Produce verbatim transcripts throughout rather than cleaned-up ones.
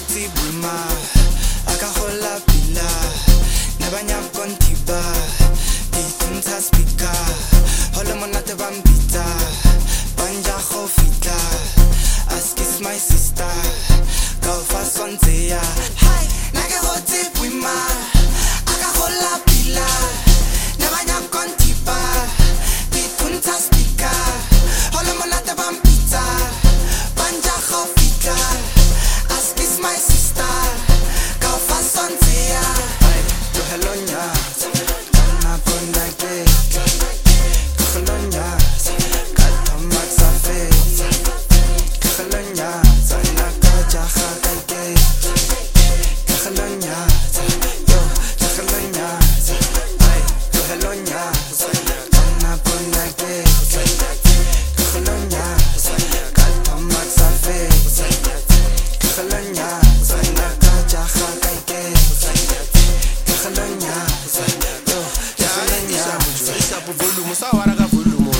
hoti buma akahola pila nabanya kontiba ditunta speaker hola monate bambita banja khofita askis my sister go fast on ya hi nage hoti buma akahola pila nabanya kontiba ditunta speaker hola monate bambita banja khofita askis my sister go fast on ya to hello nya na konake hello nya kato maxa fe hello nya na kaja khakake hello nya yo hello nya ay to hello nya na konake hello nya kato maxa fe hello nya na kaja khakake hello nya yo hello nya Isa po volume, sa wara ka volume.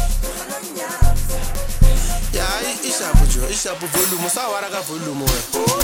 Isa po volume, sa wara ka volume.